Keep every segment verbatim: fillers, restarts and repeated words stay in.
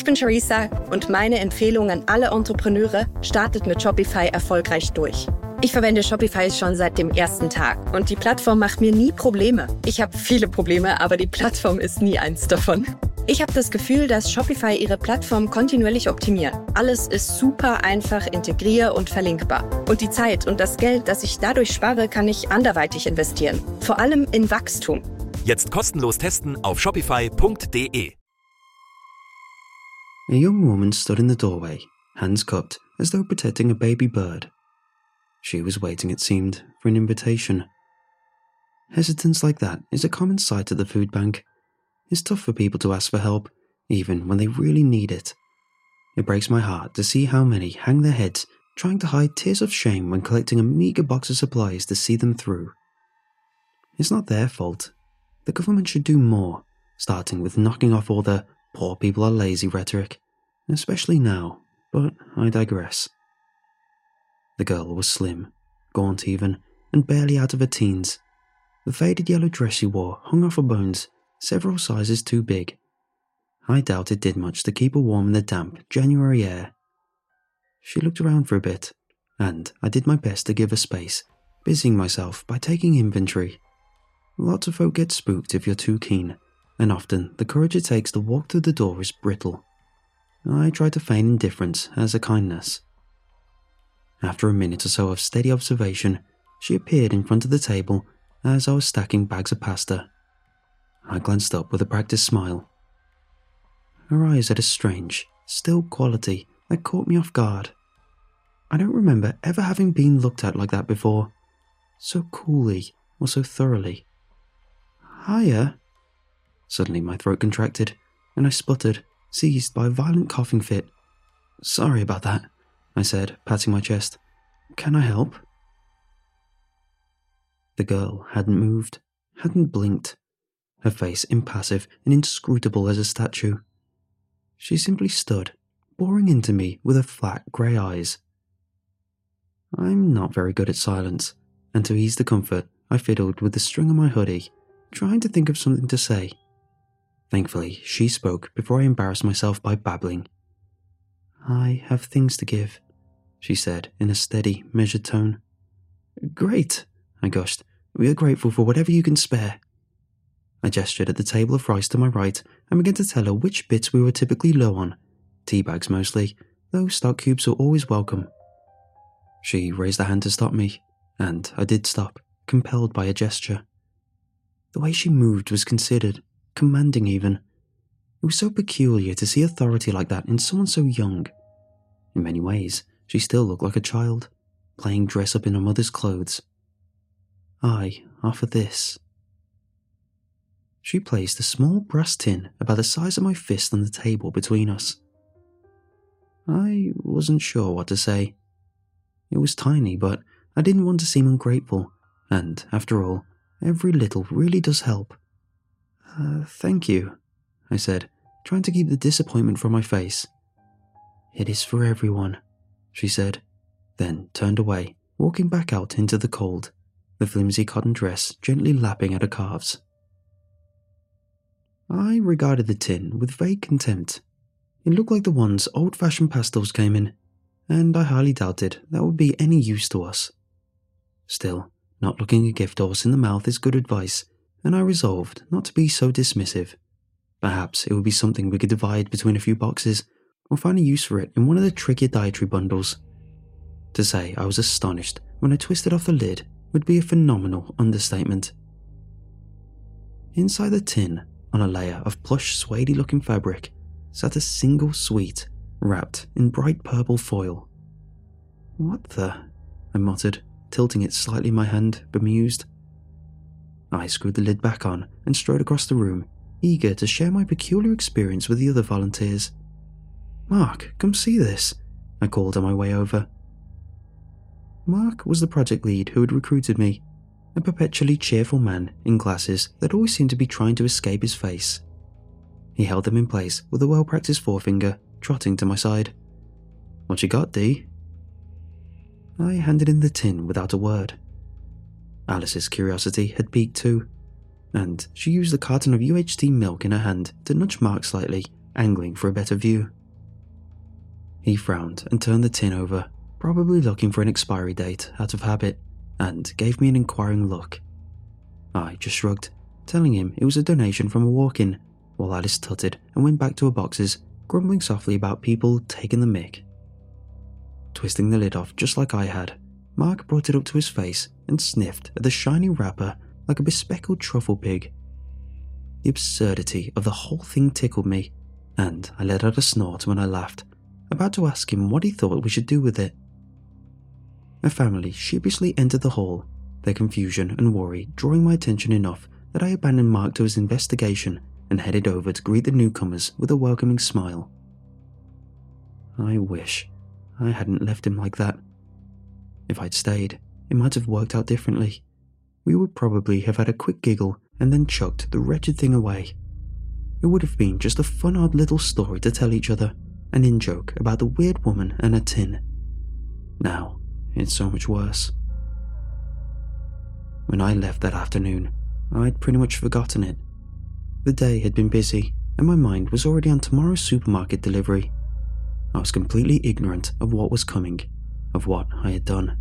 Ich bin Charissa und meine Empfehlung an alle Entrepreneure: startet mit Shopify erfolgreich durch. Ich verwende Shopify schon seit dem ersten Tag und die Plattform macht mir nie Probleme. Ich habe viele Probleme, aber die Plattform ist nie eins davon. Ich habe das Gefühl, dass Shopify ihre Plattform kontinuierlich optimiert. Alles ist super einfach integrier- und verlinkbar. Und die Zeit und das Geld, das ich dadurch spare, kann ich anderweitig investieren. Vor allem in Wachstum. Jetzt kostenlos testen auf shopify punkt de. A young woman stood in the doorway, hands cupped, as though protecting a baby bird. She was waiting, it seemed, for an invitation. Hesitance like that is a common sight at the food bank. It's tough for people to ask for help, even when they really need it. It breaks my heart to see how many hang their heads trying to hide tears of shame when collecting a meagre box of supplies to see them through. It's not their fault. The government should do more, starting with knocking off all the "poor people are lazy" rhetoric, especially now, but I digress. The girl was slim, gaunt even, and barely out of her teens. The faded yellow dress she wore hung off her bones, several sizes too big. I doubt it did much to keep her warm in the damp January air. She looked around for a bit, and I did my best to give her space, busying myself by taking inventory. Lots of folk get spooked if you're too keen, and often the courage it takes to walk through the door is brittle. I tried to feign indifference as a kindness. After a minute or so of steady observation, she appeared in front of the table as I was stacking bags of pasta. I glanced up with a practiced smile. Her eyes had a strange, still quality that caught me off guard. I don't remember ever having been looked at like that before, so coolly or so thoroughly. "Hiya." Suddenly my throat contracted, and I sputtered, seized by a violent coughing fit. "Sorry about that," I said, patting my chest. "Can I help?" The girl hadn't moved, hadn't blinked, her face impassive and inscrutable as a statue. She simply stood, boring into me with her flat grey eyes. I'm not very good at silence, and to ease the comfort, I fiddled with the string of my hoodie, trying to think of something to say. Thankfully, she spoke before I embarrassed myself by babbling. "I have things to give," she said in a steady, measured tone. "Great," I gushed. "We are grateful for whatever you can spare." I gestured at the table of rice to my right and began to tell her which bits we were typically low on, tea bags mostly, though stock cubes were always welcome. She raised a hand to stop me, and I did stop, compelled by a gesture. The way she moved was considered, commanding even. It was so peculiar to see authority like that in someone so young. In many ways, she still looked like a child, playing dress-up in her mother's clothes. "I offer this." She placed a small brass tin about the size of my fist on the table between us. I wasn't sure what to say. It was tiny, but I didn't want to seem ungrateful, and, after all, every little really does help. Uh, thank you, I said, trying to keep the disappointment from my face. "It is for everyone," she said, then turned away, walking back out into the cold, the flimsy cotton dress gently lapping at her calves. I regarded the tin with vague contempt. It looked like the ones old-fashioned pastels came in, and I highly doubted that would be any use to us. Still, not looking a gift horse in the mouth is good advice, and I resolved not to be so dismissive. Perhaps it would be something we could divide between a few boxes, or find a use for it in one of the trickier dietary bundles. To say I was astonished when I twisted off the lid would be a phenomenal understatement. Inside the tin, on a layer of plush, suede-looking fabric, sat a single sweet, wrapped in bright purple foil. "What the?" I muttered, tilting it slightly in my hand, bemused. I screwed the lid back on and strode across the room, eager to share my peculiar experience with the other volunteers. "Mark, come see this," I called on my way over. Mark was the project lead who had recruited me, a perpetually cheerful man in glasses that always seemed to be trying to escape his face. He held them in place with a well-practiced forefinger, trotting to my side. "What you got, Dee?" I handed in the tin without a word. Alice's curiosity had piqued too, and she used a carton of U H T milk in her hand to nudge Mark slightly angling for a better view. He frowned and turned the tin over, probably looking for an expiry date out of habit, and gave me an inquiring look. I just shrugged, telling him it was a donation from a walk-in, while Alice tutted and went back to her boxes, grumbling softly about people taking the mick. Twisting the lid off just like I had, Mark brought it up to his face and sniffed at the shiny wrapper like a bespeckled truffle pig. The absurdity of the whole thing tickled me, and I let out a snort when I laughed, about to ask him what he thought we should do with it. A family sheepishly entered the hall, their confusion and worry drawing my attention enough that I abandoned Mark to his investigation and headed over to greet the newcomers with a welcoming smile. I wish I hadn't left him like that. If I'd stayed, it might have worked out differently. We would probably have had a quick giggle and then chucked the wretched thing away. It would have been just a fun odd little story to tell each other, an in-joke about the weird woman and her tin. Now, it's so much worse. When I left that afternoon, I'd pretty much forgotten it. The day had been busy, and my mind was already on tomorrow's supermarket delivery. I was completely ignorant of what was coming, of what I had done.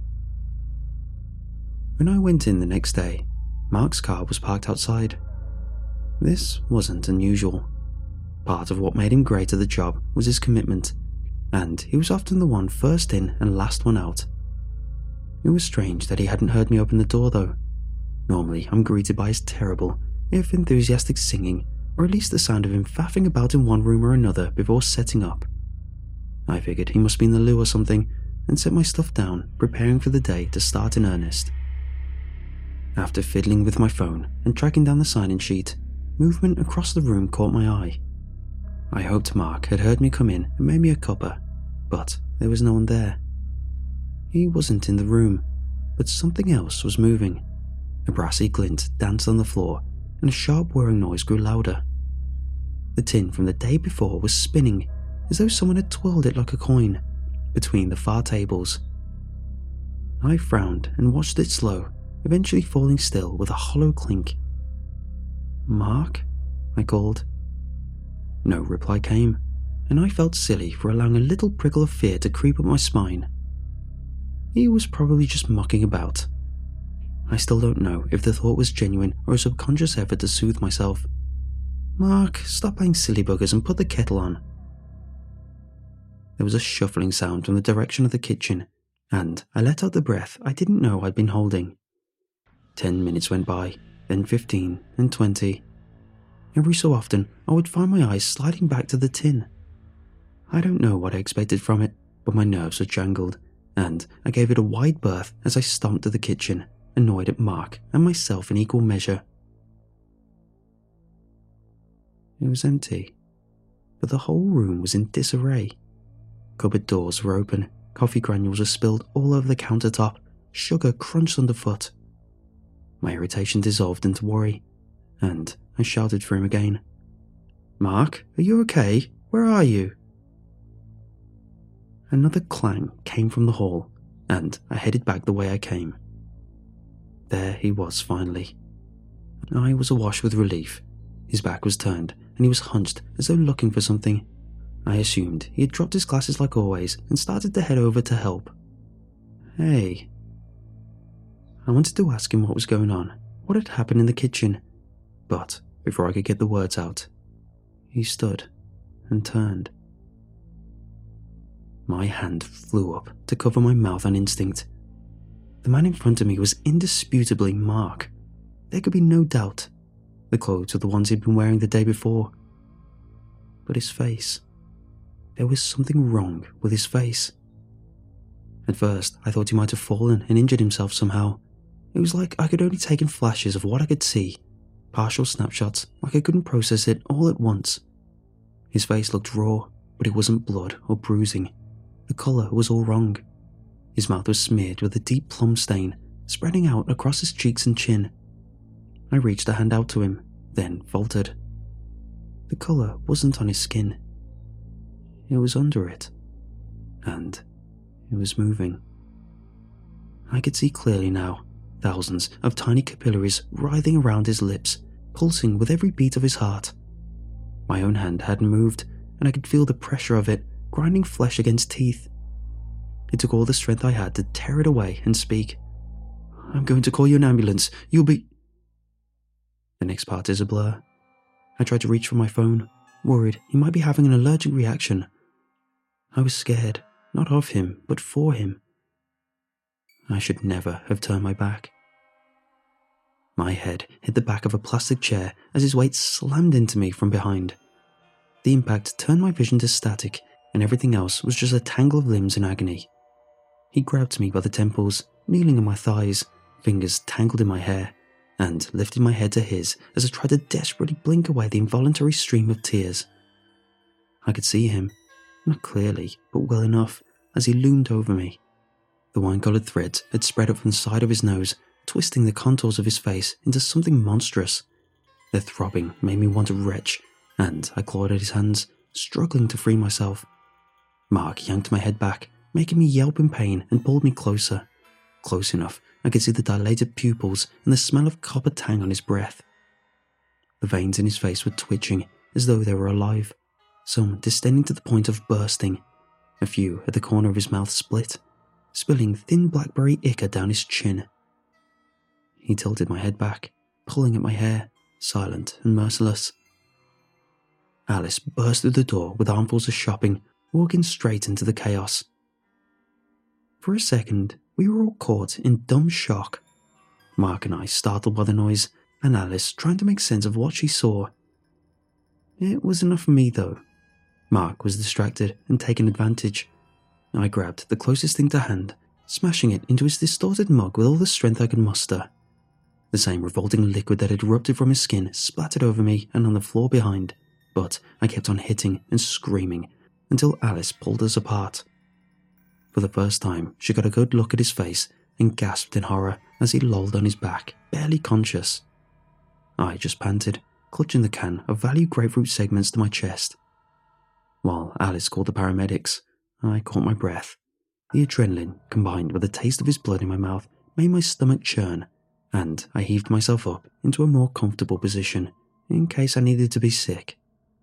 When I went in the next day, Mark's car was parked outside. This wasn't unusual. Part of what made him great at the job was his commitment, and he was often the one first in and last one out. It was strange that he hadn't heard me open the door though. Normally I'm greeted by his terrible, if enthusiastic singing, or at least the sound of him faffing about in one room or another before setting up. I figured he must be in the loo or something, and set my stuff down, preparing for the day to start in earnest. After fiddling with my phone and tracking down the sign-in sheet, movement across the room caught my eye. I hoped Mark had heard me come in and made me a cuppa, but there was no one there. He wasn't in the room, but something else was moving. A brassy glint danced on the floor, and a sharp whirring noise grew louder. The tin from the day before was spinning, as though someone had twirled it like a coin, between the far tables. I frowned and watched it slow, eventually falling still with a hollow clink. "Mark?" I called. No reply came, and I felt silly for allowing a little prickle of fear to creep up my spine. He was probably just mucking about. I still don't know if the thought was genuine or a subconscious effort to soothe myself. "Mark, stop playing silly buggers and put the kettle on." There was a shuffling sound from the direction of the kitchen, and I let out the breath I didn't know I'd been holding. Ten minutes went by, then fifteen, and twenty. Every so often, I would find my eyes sliding back to the tin. I don't know what I expected from it, but my nerves were jangled, and I gave it a wide berth as I stomped to the kitchen, annoyed at Mark and myself in equal measure. It was empty, but the whole room was in disarray. Cupboard doors were open, coffee granules were spilled all over the countertop, sugar crunched underfoot. My irritation dissolved into worry, and I shouted for him again. "Mark, are you okay? Where are you?" Another clang came from the hall, and I headed back the way I came. There he was finally. I was awash with relief. His back was turned, and he was hunched as though looking for something. I assumed he had dropped his glasses like always and started to head over to help. "Hey." I wanted to ask him what was going on, what had happened in the kitchen, but before I could get the words out, he stood and turned. My hand flew up to cover my mouth on instinct. The man in front of me was indisputably Mark. There could be no doubt. The clothes were the ones he'd been wearing the day before. But his face. There was something wrong with his face. At first, I thought he might have fallen and injured himself somehow. It was like I could only take in flashes of what I could see, partial snapshots, like I couldn't process it all at once. His face looked raw, but it wasn't blood or bruising. The colour was all wrong. His mouth was smeared with a deep plum stain, spreading out across his cheeks and chin. I reached a hand out to him, then faltered. The colour wasn't on his skin. It was under it. And it was moving. I could see clearly now, thousands of tiny capillaries writhing around his lips, pulsing with every beat of his heart. My own hand hadn't moved, and I could feel the pressure of it grinding flesh against teeth. It took all the strength I had to tear it away and speak. "I'm going to call you an ambulance. You'll be..." The next part is a blur. I tried to reach for my phone, worried he might be having an allergic reaction. I was scared, not of him, but for him. I should never have turned my back. My head hit the back of a plastic chair as his weight slammed into me from behind. The impact turned my vision to static, and everything else was just a tangle of limbs in agony. He grabbed me by the temples, kneeling on my thighs, fingers tangled in my hair, and lifted my head to his as I tried to desperately blink away the involuntary stream of tears. I could see him, not clearly, but well enough, as he loomed over me. The wine-coloured threads had spread up from the side of his nose, twisting the contours of his face into something monstrous. Their throbbing made me want to retch, and I clawed at his hands, struggling to free myself. Mark yanked my head back, making me yelp in pain, and pulled me closer. Close enough, I could see the dilated pupils and the smell of copper tang on his breath. The veins in his face were twitching, as though they were alive, some distending to the point of bursting. A few at the corner of his mouth split, spilling thin blackberry ichor down his chin. He tilted my head back, pulling at my hair, silent and merciless. Alice burst through the door with armfuls of shopping, walking straight into the chaos. For a second, we were all caught in dumb shock. Mark and I startled by the noise, and Alice trying to make sense of what she saw. It was enough for me, though. Mark was distracted and taking advantage. I grabbed the closest thing to hand, smashing it into his distorted mug with all the strength I could muster. The same revolting liquid that had erupted from his skin splattered over me and on the floor behind, but I kept on hitting and screaming until Alice pulled us apart. For the first time, she got a good look at his face and gasped in horror as he lolled on his back, barely conscious. I just panted, clutching the can of value grapefruit segments to my chest. While Alice called the paramedics, I caught my breath. The adrenaline, combined with the taste of his blood in my mouth, made my stomach churn, and I heaved myself up into a more comfortable position, in case I needed to be sick.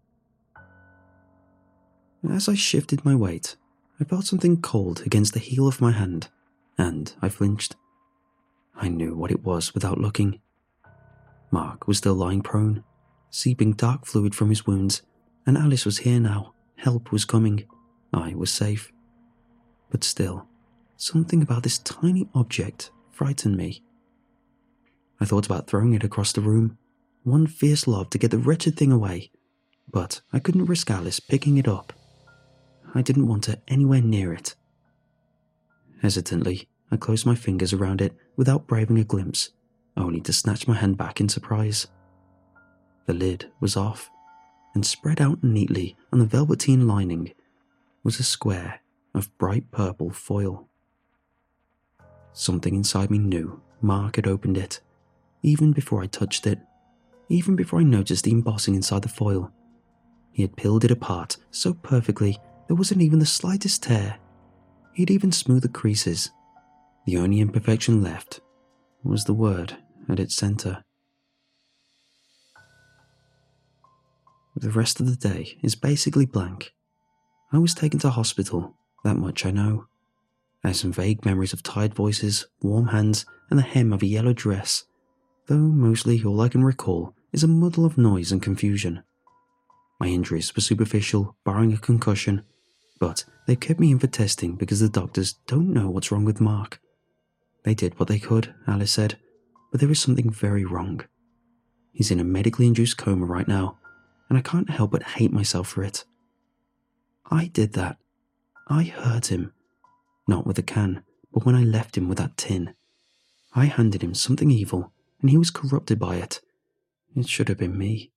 As I shifted my weight, I felt something cold against the heel of my hand, and I flinched. I knew what it was without looking. Mark was still lying prone, seeping dark fluid from his wounds, and Alice was here now. Help was coming. I was safe. But still, something about this tiny object frightened me. I thought about throwing it across the room, one fierce love to get the wretched thing away, but I couldn't risk Alice picking it up. I didn't want her anywhere near it. Hesitantly, I closed my fingers around it without braving a glimpse, only to snatch my hand back in surprise. The lid was off, and spread out neatly on the velveteen lining was a square of bright purple foil. Something inside me knew Mark had opened it, even before I touched it, even before I noticed the embossing inside the foil. He had peeled it apart so perfectly there wasn't even the slightest tear. He'd even smoothed the creases. The only imperfection left was the word at its center. The rest of the day is basically blank. I was taken to hospital, that much I know. I have some vague memories of tired voices, warm hands, and the hem of a yellow dress, though mostly all I can recall is a muddle of noise and confusion. My injuries were superficial, barring a concussion, but they kept me in for testing because the doctors don't know what's wrong with Mark. They did what they could, Alice said, but there is something very wrong. He's in a medically induced coma right now, and I can't help but hate myself for it. I did that. I hurt him. Not with a can, but when I left him with that tin. I handed him something evil, and he was corrupted by it. It should have been me.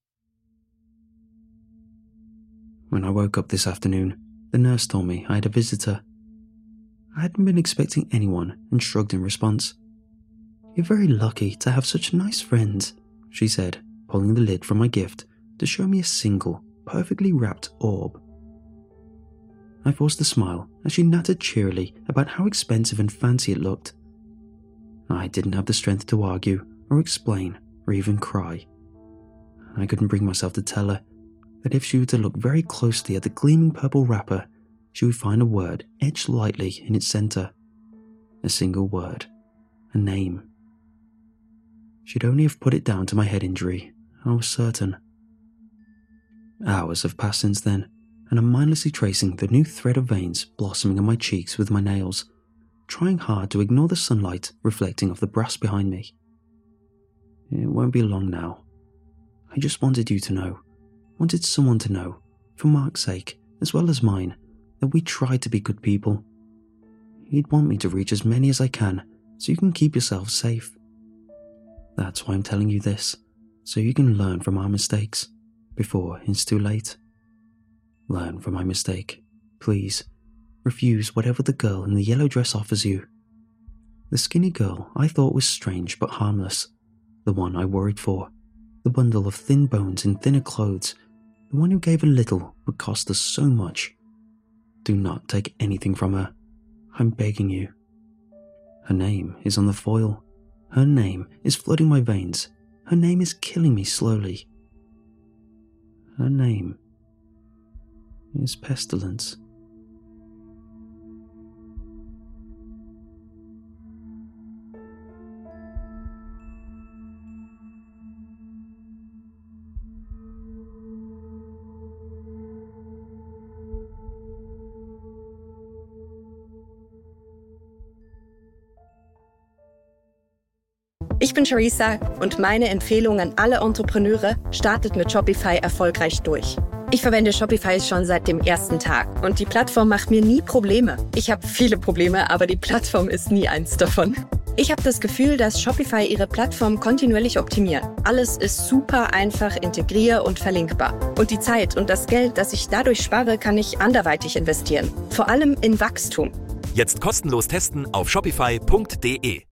When I woke up this afternoon, the nurse told me I had a visitor. I hadn't been expecting anyone and shrugged in response. "You're very lucky to have such nice friends," she said, pulling the lid from my gift to show me a single, perfectly wrapped orb. I forced a smile as she nattered cheerily about how expensive and fancy it looked. I didn't have the strength to argue or explain or even cry. I couldn't bring myself to tell her. that if she were to look very closely at the gleaming purple wrapper, she would find a word etched lightly in its center. A single word. A name. She'd only have put it down to my head injury, I was certain. Hours have passed since then, and I'm mindlessly tracing the new thread of veins blossoming on my cheeks with my nails, trying hard to ignore the sunlight reflecting off the brass behind me. It won't be long now. I just wanted you to know, wanted someone to know, for Mark's sake, as well as mine, that we try to be good people. He'd want me to reach as many as I can, so you can keep yourselves safe. That's why I'm telling you this, so you can learn from our mistakes, before it's too late. Learn from my mistake, please. Refuse whatever the girl in the yellow dress offers you. The skinny girl I thought was strange but harmless, the one I worried for, the bundle of thin bones in thinner clothes, the one who gave a little but cost us so much. Do not take anything from her. I'm begging you. Her name is on the foil. Her name is flooding my veins. Her name is killing me slowly. Her name is Pestilence. Ich bin Charissa und meine Empfehlung an alle Entrepreneure: startet mit Shopify erfolgreich durch. Ich verwende Shopify schon seit dem ersten Tag und die Plattform macht mir nie Probleme. Ich habe viele Probleme, aber die Plattform ist nie eins davon. Ich habe das Gefühl, dass Shopify ihre Plattform kontinuierlich optimiert. Alles ist super einfach integrier- und verlinkbar. Und die Zeit und das Geld, das ich dadurch spare, kann ich anderweitig investieren. Vor allem in Wachstum. Jetzt kostenlos testen auf shopify punkt de.